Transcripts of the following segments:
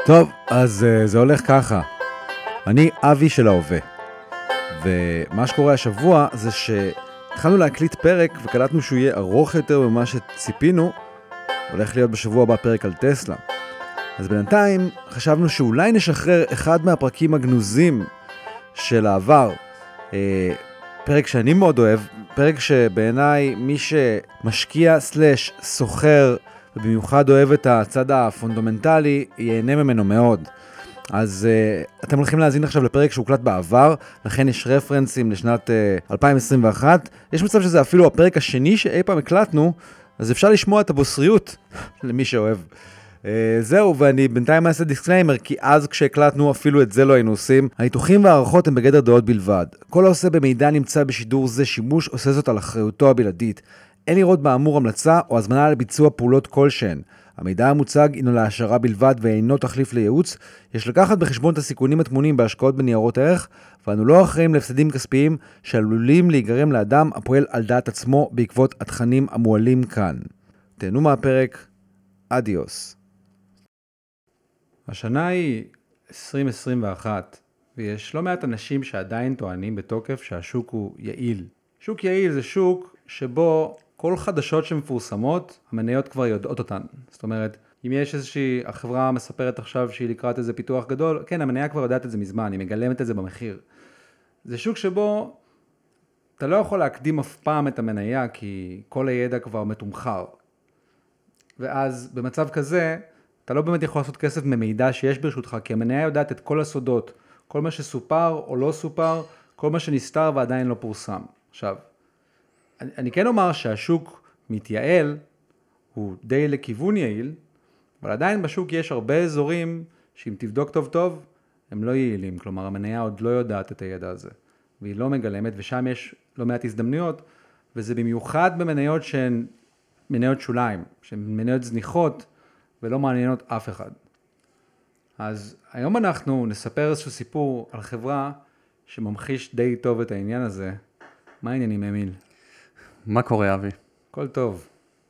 טוב, אז זה הולך ככה. אני אבי של ההווה. ומה שקורה השבוע זה שהתחלנו להקליט פרק וקלטנו שהוא יהיה ארוך יותר ממה שציפינו. הולך להיות בשבוע הבא פרק על טסלה. אז בינתיים חשבנו שאולי נשחרר אחד מהפרקים הגנוזים של העבר. פרק שאני מאוד אוהב, פרק שבעיניי מי שמשקיע סלש סוחר ובמיוחד אוהב את הצד הפונדמנטלי ייהנה ממנו מאוד. אז אתם הולכים להאזין עכשיו לפרק שהוקלט בעבר, לכן יש רפרנסים לשנת 2021. יש מצב שזה אפילו הפרק השני שאי פעם הקלטנו, אז אפשר לשמוע את הבוסריות למי שאוהב. זהו, ואני בינתיים אעשה דיסקליימר, כי אז כשהקלטנו אפילו את זה לא היינו עושים. הניתוחים והערכות הם בגדר דעות בלבד. כל העושה במידע נמצא בשידור זה שימוש עושה זאת על אחריותו הבלעדית. אין לראות באמור המלצה או הזמנה לביצוע פעולות כלשהן. המידע המוצג הינו להשערה בלבד ואינו תחליף לייעוץ. יש לקחת בחשבון את הסיכונים הטמונים בהשקעות בניירות ערך, ואנו לא אחראים להפסדים כספיים שעלולים להיגרם לאדם הפועל על דעת עצמו בעקבות התכנים המועלים כאן. תהנו מהפרק. אדיוס. השנה היא 2021, ויש לא מעט אנשים שעדיין טוענים בתוקף שהשוק הוא יעיל. שוק יעיל זה שוק שבו כל חדשות שמפורסמות, המניות כבר יודעות אותן. זאת אומרת, אם יש איזושהי, החברה מספרת עכשיו שהיא לקראת איזה פיתוח גדול, כן, המניה כבר יודעת את זה מזמן, היא מגלמת את זה במחיר. זה שוק שבו אתה לא יכול להקדים אף פעם את המניה, כי כל הידע כבר מתומחר. ואז במצב כזה, אתה לא באמת יכול לעשות כסף ממידע שיש ברשותך, כי המניה יודעת את כל הסודות, כל מה שסופר או לא סופר, כל מה שנסתר ועדיין לא פורסם. עכשיו, אני כן אומר שהשוק מתייעל, הוא די לכיוון יעיל, אבל עדיין בשוק יש הרבה אזורים שאם תבדוק טוב טוב, הם לא יעילים, כלומר המניה עוד לא יודעת את הידע הזה, והיא לא מגלמת, ושם יש לא מעט הזדמנויות, וזה במיוחד במניות שהן מניות שוליים, שהן מניות זניחות, ולא מעניינות אף אחד. אז היום אנחנו נספר איזשהו סיפור על חברה שממחיש די טוב את העניין הזה. מה העניינים, אמיל? מה קורה, אבי? הכל טוב.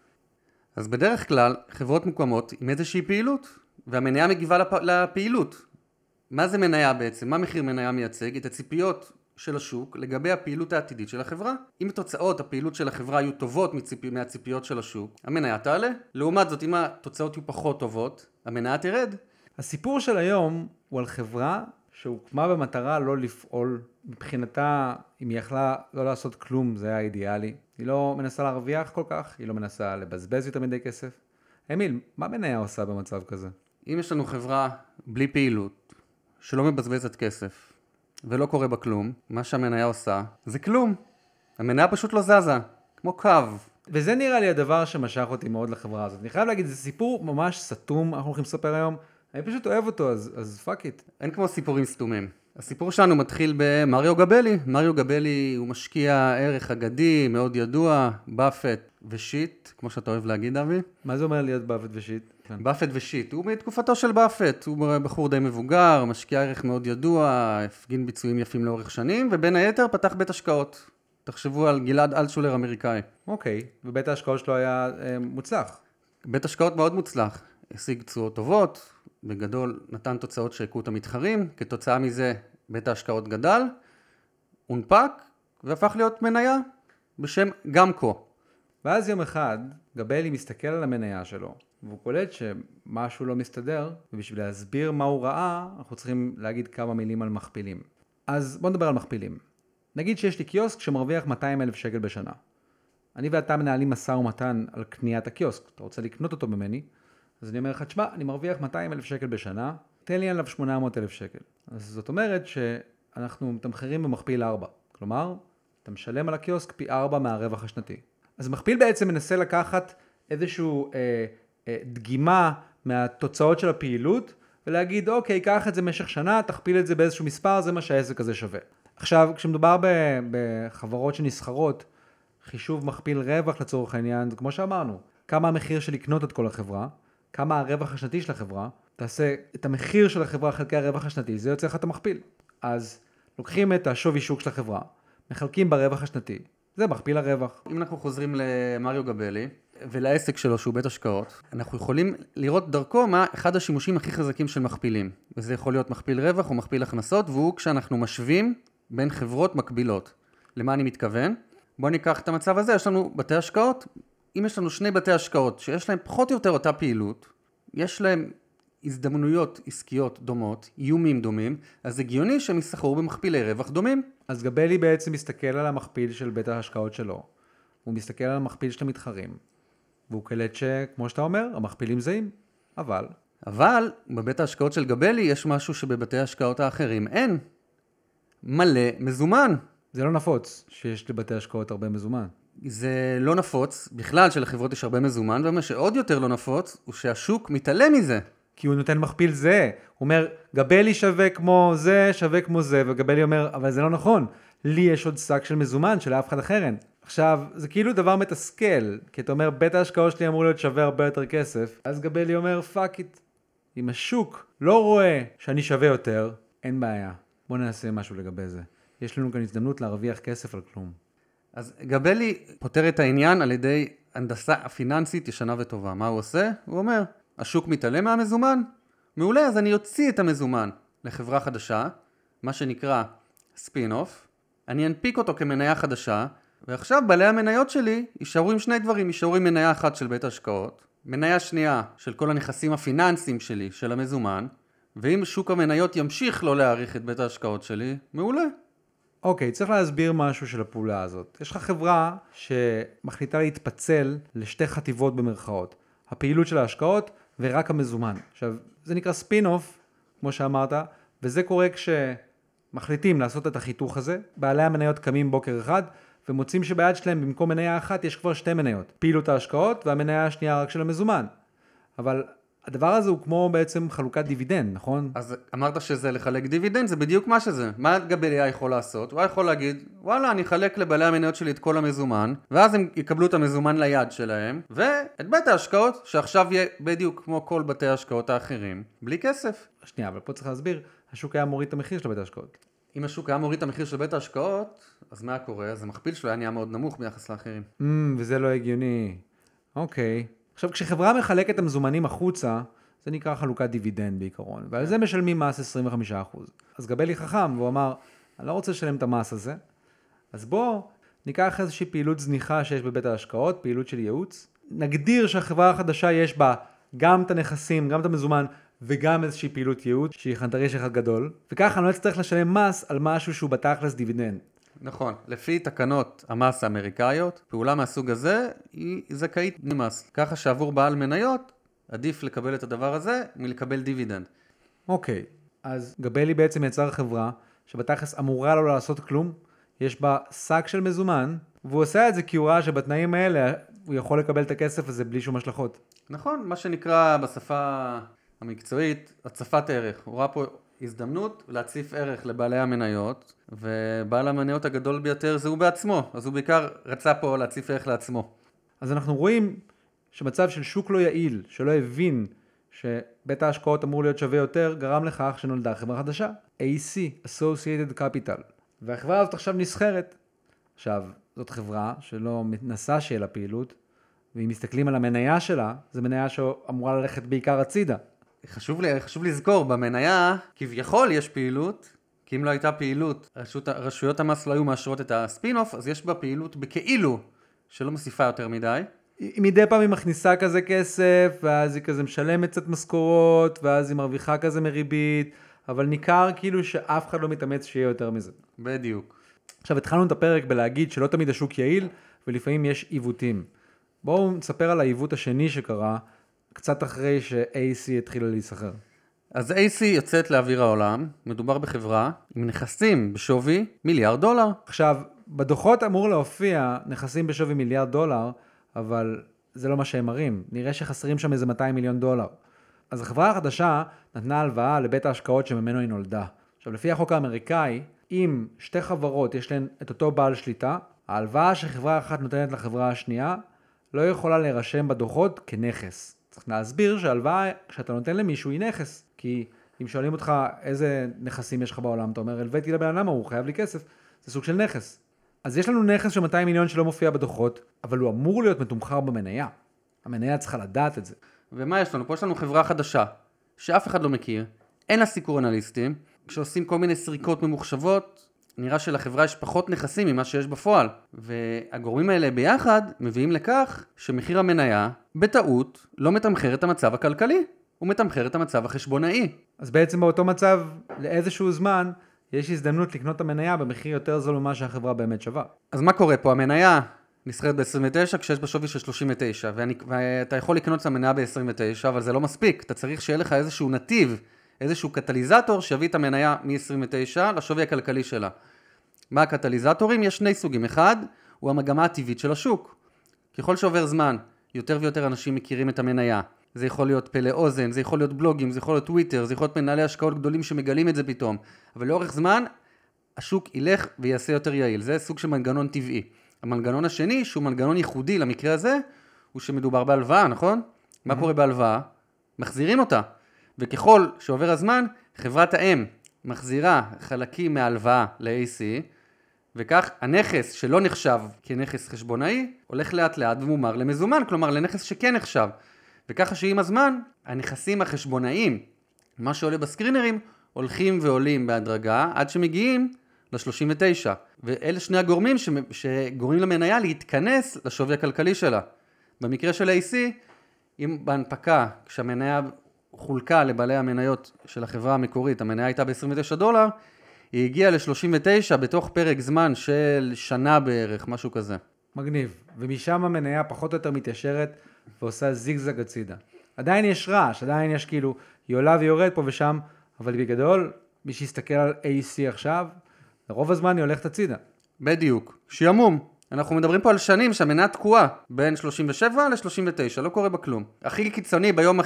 אז בדרך כלל חברות מוקמות עם איזושהי פעילות, והמניה מגיבה לפעילות. מה זה מניה בעצם? מה מחיר מניה מייצג? את הציפיות של השוק לגבי הפעילות העתידית של החברה. אם תוצאות הפעילות של החברה יהיו טובות מהציפיות של השוק, המניה תעלה. לעומת זאת, אם התוצאות יהיו פחות טובות, המניה תרד. הסיפור של היום הוא על חברה שהוקמה במטרה לא לפעול. מבחינתה, אם היא יכלה לא לעשות כלום, זה היה אידיאלי. היא לא מנסה להרוויח כל כך, היא לא מנסה לבזבז יותר מדי כסף. אמיל, מה מניה עושה במצב כזה? אם יש לנו חברה בלי פעילות, שלא מבזבזת כסף, ולא קורה בה כלום, מה שהמניה עושה זה כלום. המניה פשוט לא זזה, כמו קו. וזה נראה לי הדבר שמשך אותי מאוד לחברה הזאת. אני חייב להגיד, זה סיפור ממש סתום, אנחנו הולכים לספר היום. אני פשוט אוהב אותו, אז fuck it. אין כמו סיפורים סתומים. הסיפור שלנו מתחיל במריו גבלי. מריו גבלי הוא משקיע ערך אגדי, מאוד ידוע, באפט ושיט, כמו שאתה אוהב להגיד, אבי. מה זה אומר להיות באפט ושיט? באפט ושיט, הוא מתקופתו של באפט, הוא בחור די מבוגר, משקיע ערך מאוד ידוע, הפגין ביצועים יפים לאורך שנים, ובין היתר פתח בית השקעות. תחשבו על גלעד אלטשולר אמריקאי. אוקיי, ובית ההשקעות שלו היה מוצלח. בית השקעות מאוד מוצלח, השיג תשואות טובות, בגדול נתן תוצאות שהכו את המתחרים, כתוצאה מזה בית ההשקעות גדל, הונפק והפך להיות מניה בשם גמקו. ואז יום אחד גבלי מסתכל על המניה שלו, והוא קולט שמשהו לא מסתדר, ובשביל להסביר מה הוא ראה, אנחנו צריכים להגיד כמה מילים על מכפילים. אז בוא נדבר על מכפילים. נגיד שיש לי קיוסק שמרוויח 200,000 שקל בשנה. אני ואתה מנהלים משא ומתן על קניית הקיוסק. אתה רוצה לקנות אותו ממני? אז אני אומר לך, תשמע, אני מרוויח 200,000 שקל בשנה, תן לי עליו 800,000 שקל. אז זאת אומרת שאנחנו מתמחרים במכפיל 4. כלומר, אתה משלם על הקיוסק פי 4 מהרווח השנתי. אז מכפיל בעצם מנסה לקחת איזשהו דגימה מהתוצאות של הפעילות, ולהגיד, אוקיי, קח את זה במשך שנה, תכפיל את זה באיזשהו מספר, זה מה שהעסק הזה שווה. עכשיו, כשמדובר בחברות שנסחרות, חישוב מכפיל רווח לצורך העניין, זה כמו שאמרנו, כמה המחיר של לקנות את כל החברה, כמה הרווח השנתי של החברה, תעשה את המחיר של החברה חלקי הרווח השנתי, זה יוצא לך את המכפיל. אז לוקחים את השווי שוק של החברה, מחלקים ברווח השנתי, זה מכפיל הרווח. אם אנחנו חוזרים למריו גבלי, ולעסק שלו שהוא בית השקעות, אנחנו יכולים לראות דרכו מה אחד השימושים הכי חזקים של מכפילים. וזה יכול להיות מכפיל רווח או מכפיל הכנסות, והוא כשאנחנו משווים בין חברות מקבילות. למה אני מתכוון? בואו ניקח את המצב הזה, יש לנו בתי השקעות, אם יש לנו שני בתי השקעות שיש להם פחות או יותר אותה פעילות, יש להם הזדמנויות עסקיות דומות, איומים דומים, אז הגיוני שהם יסחרו במכפילי רווח דומים. אז גבלי בעצם מסתכל על המכפיל של בית ההשקעות שלו, הוא מסתכל על המכפיל של המתחרים, והוא קלט שכמו שאתה אומר, המכפילים זהים, אבל בבית ההשקעות של גבלי יש משהו שבבתי ההשקעות האחרים אין. מלא מזומן. זה לא נפוץ שיש לבתי השקעות הרבה מזומן. זה לא נפוץ, בכלל שלחברות יש הרבה מזומן, ומה שעוד יותר לא נפוץ הוא שהשוק מתעלם מזה. כי הוא נותן מכפיל זה, הוא אומר, גבלי שווה כמו זה, שווה כמו זה, וגבלי אומר, אבל זה לא נכון, לי יש עוד שק של מזומן שלאף אחד אחר אין. עכשיו, זה כאילו דבר מתסכל, כי אתה אומר, בית ההשקעות שלי אמור להיות שווה הרבה יותר כסף, אז גבלי אומר, פאק איט. אם השוק לא רואה שאני שווה יותר, אין בעיה. בוא נעשה משהו לגבי זה. יש לנו כאן הזדמנות להרוויח כסף על כלום. אז גבלי פותר את העניין על ידי הנדסה פיננסית ישנה וטובה. מה הוא עושה? הוא אומר, השוק מתעלם מהמזומן? מעולה, אז אני אוציא את המזומן לחברה חדשה, מה שנקרא ספין-אוף, אני אנפיק אותו כמניה חדשה, ועכשיו בעלי המניות שלי יישארו עם שני דברים, יישארו עם מניה אחת של בית השקעות, מניה שנייה של כל הנכסים הפיננסיים שלי, של המזומן, ואם שוק המניות ימשיך לא להעריך את בית ההשקעות שלי, מעולה. אוקיי, צריך להסביר משהו של הפעולה הזאת. יש לך חברה שמחליטה להתפצל לשתי חטיבות במרכאות. הפעילות של ההשקעות ורק המזומן. עכשיו, זה נקרא ספין-אוף, כמו שאמרת, וזה קורה כשמחליטים לעשות את החיתוך הזה. בעלי המניות קמים בוקר אחד, ומוצאים שביד שלהם במקום מניה אחת יש כבר שתי מניות. פעילות ההשקעות והמניה השנייה רק של המזומן. אבל הדבר הזה הוא כמו בעצם חלוקת דיבידנד, נכון? אז אמרת שזה לחלק דיבידנד, זה בדיוק מה שזה. מה גבלי יכול לעשות? הוא יכול להגיד, וואלה, אני אחלק לבעלי המניות שלי את כל המזומן, ואז הם יקבלו את המזומן ליד שלהם, ואת בית ההשקעות, שעכשיו יהיה בדיוק כמו כל בתי ההשקעות האחרים, בלי כסף. שנייה, אבל פה צריך להסביר, השוק היה מוריד את המחיר של בית ההשקעות. אם השוק היה מוריד את המחיר של בית ההשקעות, אז מה קורה? אז המכפיל שלו היה נהיה מאוד נמוך ביחס לאחרים. וזה לא הגיוני. אוקיי. עכשיו, כשחברה מחלקת את המזומנים החוצה, זה נקרא חלוקת דיבידנד בעיקרון, ועל זה משלמים מס 25%. אז גבלי חכם, והוא אמר, אני לא רוצה לשלם את המס הזה, אז בוא ניקח איזושהי פעילות זניחה שיש בבית ההשקעות, פעילות של ייעוץ, נגדיר שהחברה החדשה יש בה גם את הנכסים, גם את המזומן, וגם איזושהי פעילות ייעוץ, שהיא חנטריש אחד גדול, וככה אני לא אצטרך לשלם מס על משהו שהוא בתכלס דיבידנד. נכון, לפי תקנות המס האמריקאיות, פעולה מהסוג הזה היא זכאית למס. ככה שעבור בעל מניות, עדיף לקבל את הדבר הזה מלקבל דיבידנד. אוקיי, אז גבלי בעצם יצר חברה שבתכלס אמורה לו לעשות כלום, יש בה שק של מזומן, והוא עושה את זה כי הוא ראה שבתנאים האלה הוא יכול לקבל את הכסף הזה בלי שום השלכות. נכון, מה שנקרא בשפה המקצועית, הצפת ערך. הוא ראה פה הזדמנות להציף ערך לבעלי המניות, ובעל המניות הגדול ביותר זה הוא בעצמו, אז הוא בעיקר רצה פה להציף ערך לעצמו. אז אנחנו רואים שמצב של שוק לא יעיל, שלא הבין שבית ההשקעות אמור להיות שווה יותר, גרם לכך שנולדה חברה חדשה, AC, Associated Capital. והחברה הזאת עכשיו נסחרת. עכשיו, זאת חברה שלא מנסה שיהיה לה פעילות, ואם מסתכלים על המניה שלה, זו מניה שאמורה ללכת בעיקר הצידה. חשוב לזכור, במניה כביכול יש פעילות, כי אם לא הייתה פעילות, רשויות המס לא היו מאשרות את הספין-אוף, אז יש בה פעילות בכאילו, שלא מוסיפה יותר מדי. מדי פעם היא מכניסה כזה כסף, ואז היא כזה משלמת קצת משכורות, ואז היא מרוויחה כזה מריבית, אבל ניכר כאילו שאף אחד לא מתאמץ שיהיה יותר מזה. בדיוק. עכשיו התחלנו את הפרק בלהגיד שלא תמיד השוק יעיל, ולפעמים יש עיוותים. בואו נספר על העיוות השני שקרה, קצת אחרי ש-AC התחילה להיסחר. אז AC יוצאת לאוויר העולם, מדובר בחברה עם נכסים בשווי $1 מיליארד. עכשיו, בדוחות אמור להופיע נכסים בשווי $1 מיליארד, אבל זה לא מה שהם מראים. נראה שחסרים שם איזה $200 מיליון. אז החברה החדשה נתנה הלוואה לבית ההשקעות שממנו היא נולדה. עכשיו, לפי החוק האמריקאי, אם שתי חברות יש להן את אותו בעל שליטה, ההלוואה שחברה אחת נותנת לחברה השנייה לא יכולה להירשם בדוחות כנכס. צריך להסביר שההלוואה שאתה נותן למישהו היא נכס, כי אם שואלים אותך איזה נכסים יש לך בעולם, אתה אומר, הלוויתי לבן אדם, הוא חייב לי כסף, זה סוג של נכס. אז יש לנו נכס של $200 מיליון שלא מופיע בדוחות, אבל הוא אמור להיות מתומחר במניה. המניה צריכה לדעת את זה. ומה יש לנו? פה יש לנו חברה חדשה, שאף אחד לא מכיר, אין לה סיקור אנליסטים, כשעושים כל מיני סריקות ממוחשבות, נראה שלחברה יש פחות נכסים ממה שיש בפועל. והגורמים האלה ביחד מביאים לכך שמחיר המניה בטעות לא מתמחר את המצב הכלכלי, הוא מתמחר את המצב החשבונאי. אז בעצם באותו מצב, לאיזשהו זמן, יש הזדמנות לקנות את המניה במחיר יותר זול ממה שהחברה באמת שווה. אז מה קורה פה? המניה נסחרת ב-29 כשיש בשווי של 39, ואתה יכול לקנות את המניה ב-29, אבל זה לא מספיק. אתה צריך שיהיה לך איזשהו נתיב, איזשהו קטליזטור שיביא את המניה מ-29 לשווי הכלכלי שלה. מה הקטליזטורים? יש שני סוגים. אחד, הוא המגמה הטבעית של השוק. ככל שעובר זמן, יותר ויותר אנשים מכירים את המניה. זה יכול להיות פלא אוזן, זה יכול להיות בלוגים, זה יכול להיות טוויטר, זה יכול להיות מנהלי השקעות גדולים שמגלים את זה פתאום. אבל לאורך זמן, השוק ילך ויעשה יותר יעיל. זה סוג של מנגנון טבעי. המנגנון השני, שהוא מנגנון ייחודי למקרה הזה, הוא שמדובר בהלוואה, נכון? מה קורה בהלוואה? מחזירים אותה. וככל שעובר הזמן, חברת האם מחזירה חלקים מההלוואה ל-AC, וכך הנכס שלא נחשב כנכס חשבונאי, הולך לאט לאט ומומר למזומן, כלומר לנכס שכן נחשב. וככה שעם הזמן, הנכסים החשבונאיים, מה שעולה בסקרינרים, הולכים ועולים בהדרגה, עד שמגיעים ל-39. ואלה שני הגורמים שגורמים למניה להתכנס לשווי הכלכלי שלה. במקרה של AC, אם בהנפקה, כשהמניה חולקה לבעלי המניות של החברה המקורית, המניה הייתה ב-$29, היא הגיעה ל-39 בתוך פרק זמן של שנה בערך, משהו כזה. מגניב. ומשם המניה פחות או יותר מתיישרת ועושה זיגזג הצידה. עדיין יש רעש, עדיין יש כאילו, היא עולה ויורד פה ושם, אבל בגדול, מי שיסתכל על AC עכשיו, לרוב הזמן היא הולכת הצידה. בדיוק. שימום. אנחנו מדברים פה על שנים שהמניה תקועה בין 37 ל-39, לא קורה בה כלום. הכי קיצוני, ביום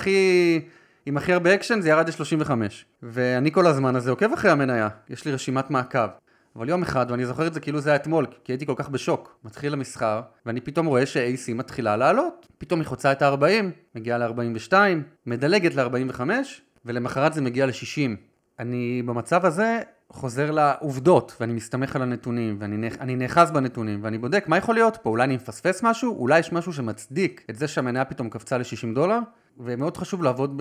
עם הכי הרבה אקשן, זה ירד ל-35. ואני כל הזמן הזה עוקב אחרי המניה. יש לי רשימת מעקב. אבל יום אחד, ואני זוכר את זה כאילו זה היה אתמול, כי הייתי כל כך בשוק. מתחיל המסחר, ואני פתאום רואה ש-AC מתחילה לעלות. פתאום היא חוצה את ה-40, מגיעה ל-42, מדלגת ל-45, ולמחרת זה מגיע ל-60. אני במצב הזה חוזר לעובדות, ואני מסתמך על הנתונים, ואני נאחז בנתונים, ואני בודק מה יכול להיות פה. אולי אני מפספס משהו, אולי יש משהו שמצדיק את זה שהמניה פתאום קפצה ל-$60, ומאוד חשוב לעבוד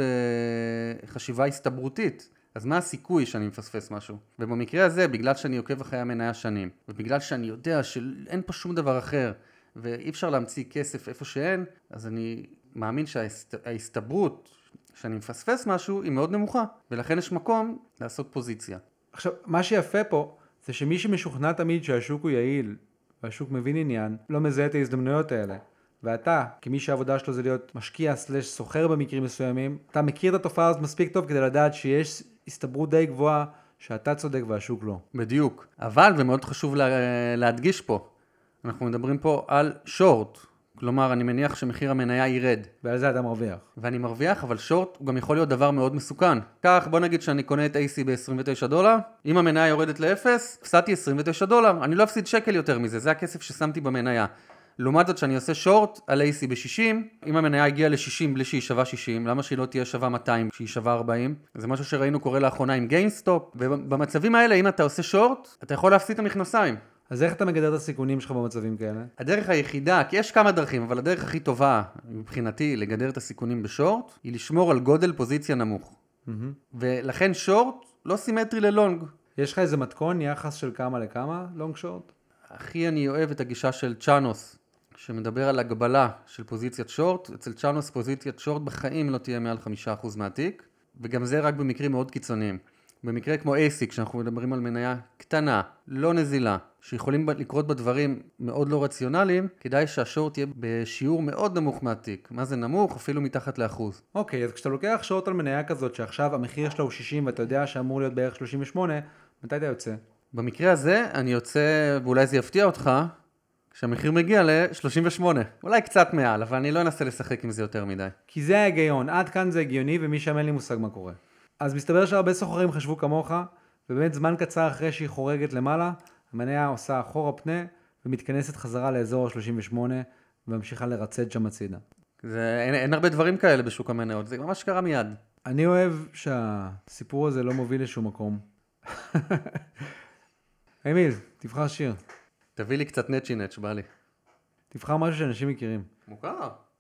בחשיבה הסתברותית. אז מה הסיכוי שאני מפספס משהו? ובמקרה הזה, בגלל שאני עוקב אחרי המניה שנים, ובגלל שאני יודע שאין פה שום דבר אחר, ואי אפשר להמציא כסף איפה שאין, אז אני מאמין שההסתברות שאני מפספס משהו היא מאוד נמוכה, ולכן יש מקום לעשות פוזיציה. עכשיו, מה שיפה פה, זה שמי שמשוכנע תמיד שהשוק הוא יעיל, והשוק מבין עניין, לא מזהה את ההזדמנויות האלה. ואתה, כמי שהעבודה שלו זה להיות משקיע/סוחר במקרים מסוימים, אתה מכיר את התופעה הזאת מספיק טוב כדי לדעת שיש הסתברות די גבוהה שאתה צודק והשוק לא. בדיוק. אבל, ומאוד חשוב להדגיש פה, אנחנו מדברים פה על שורט. כלומר, אני מניח שמחיר המניה ירד. ועל זה אתה מרוויח. ואני מרוויח, אבל שורט הוא גם יכול להיות דבר מאוד מסוכן. כך, בוא נגיד שאני קונה את AC ב-$29, אם המניה יורדת ל-0, הפסדתי $29, אני לא אפסיד שקל יותר מזה, זה הכסף ששמתי במניה. לעומת זאת שאני עושה שורט על AC ב-60, אם המניה הגיעה ל-60 בלי שהיא שווה 60, למה שהיא לא תהיה שווה 200 שהיא שווה 40? זה משהו שראינו קורה לאחרונה עם GameStop, ובמצבים האלה, אם אתה עושה שורט, אתה יכול להפסיד את המכנסיים. אז איך אתה מגדר את הסיכונים שלך במצבים כאלה? הדרך היחידה, כי יש כמה דרכים, אבל הדרך הכי טובה מבחינתי לגדר את הסיכונים בשורט, היא לשמור על גודל פוזיציה נמוך. ולכן שורט לא סימטרי ללונג. יש לך איזה מתכון, יחס של כמה לכמה, לונג שורט? הכי אני אוהב את הגישה של צ'אנוס, שמדבר על הגבלה של פוזיציית שורט. אצל צ'אנוס פוזיציית שורט בחיים לא תהיה מעל 5% מהתיק, וגם זה רק במקרים מאוד קיצוניים. במקרה כמו AC, כשאנחנו מדברים על מניה קטנה, לא נזילה, שיכולים לקרות בדברים מאוד לא רציונליים, כדאי שהשורט יהיה בשיעור מאוד נמוך מהתיק. מה זה נמוך? אפילו מתחת לאחוז. אוקיי, אז כשאתה לוקח שורט על מניה כזאת, שעכשיו המחיר שלה הוא 60 ואתה יודע שאמור להיות בערך 38, מתי אתה יוצא? במקרה הזה אני יוצא, ואולי זה יפתיע אותך, כשהמחיר מגיע ל-38. אולי קצת מעל, אבל אני לא אנסה לשחק עם זה יותר מדי. כי זה ההיגיון, עד כאן זה הגיוני ומי שם אין לי מושג מה קורה. אז מסתבר שהרבה סוחרים חשבו כמוך, ובאמת זמן קצר אחרי שהיא חורגת למעלה, המניה עושה אחורה פנה ומתכנסת חזרה לאזור ה-38 וממשיכה לרצד שם הצידה. אין הרבה דברים כאלה בשוק המניות, זה ממש קרה מיד. אני אוהב שהסיפור הזה לא מוביל לשום מקום. אמיל, תבחר שיר. תביא לי קצת נצ'י נץ', בא לי. תבחר משהו שאנשים מכירים. מוכר.